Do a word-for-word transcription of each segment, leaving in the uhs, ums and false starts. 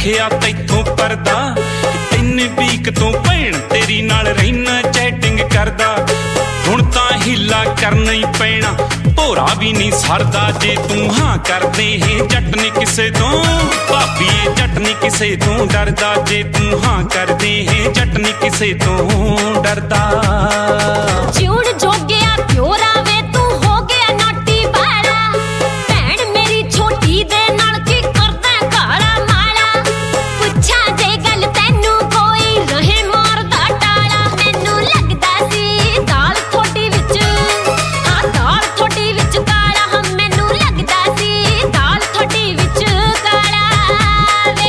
रखिया तैथों परदा तीन वीक तो भैन तेरी नाल रहना चैटिंग करदा हुण तां हीला करना ही पैना भोरा भी नहीं सरदा जे तू हाँ कर दे है जट नहीं किसे तो भाभी जट नहीं किसे तो डरदा जे तू हाँ कर दे है जट नहीं किसे तो डरदा जिउण जोगिया प्योर आवे तू हो गया नाटी बाड़ा भैन मेरी छोटी दे नाल की करदा काला माला पुछा जे गल तैनू कोई रहे मारदा टाला मैनू लगदा सी दाल थोड़ी विच हाँ दाल थोड़ी विच काला हम मैनू लगदा सी दाल थोड़ी विच काला वे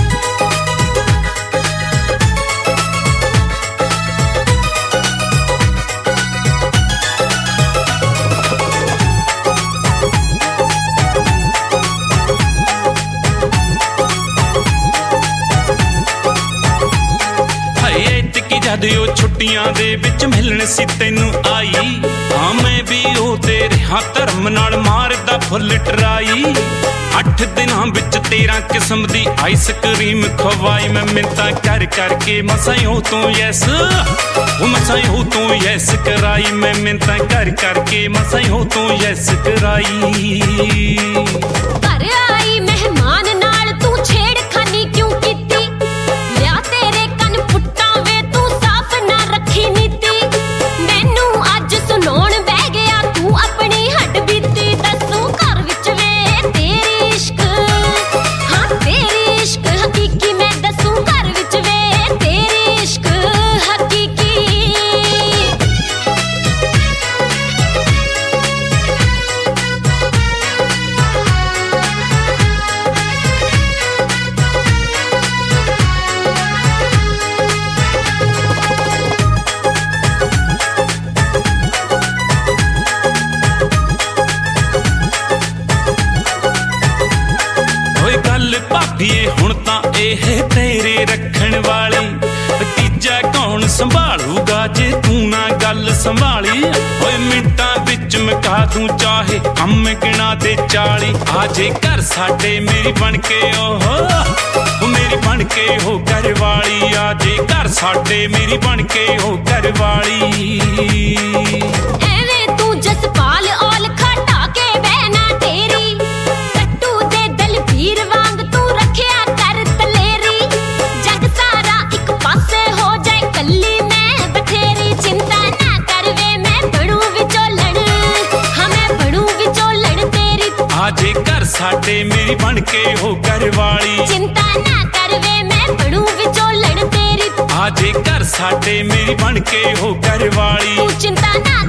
जद ओ छुट्टियां दे विच मिलन सी तैनू आई हाँ मैं भी ओ तेरे हाँ धर्म नाल मारदा फुल टराई अठ दिनां विच तेरह किस्म दी आइसक्रीम खवाई मैं मिन्नतां कर करके मसां हो तू यस वो मसां हो तू यस कराई मैं मिन्नतां कर करके मसां हो तू यस कराई घर आई मेहमान नाल तू छेड़खानी क्यों कीती लिया तेरे कन फुट्टां वे तू साफ ना रखी नीति मैनू अज सुनाउण बह गया तू अपनी हड्ड बीती दसू घर विच वे तेरी इश्क हाँ तेरी इश्क हकीकी मैं दसू घर विच वे तेरी इश्क हकीकी भाभीए हुण तां एह तेरे रखण वाली तीजा कौन संभालूगा जे तू ना गल संभाली ओए मिंटां विच मुका दूं चाहे कम गिना दे चाली आजे घर साडे मेरी बन के ओहो मेरी बन के हो घर वाली आजे घर साडे मेरी बन के हो घर वाली एवें तू जसपाल औल खटा के बहना तेरी कट्टू दे दलबीर वांग तू रखिया कर तलेरी जग सारा एक पासे हो जाए कल्ली मैं बथेरी चिंता ना कर वे मैं बनू विचोलण हाँ मैं बनू विचोलण तेरी आजे घर साडे मेरी बन के हो घर वाली चिंता ना कर वे मैं बनू विचोलण तेरी आजे घर साडे मेरी बन के हो घर वाली तू चिंता ना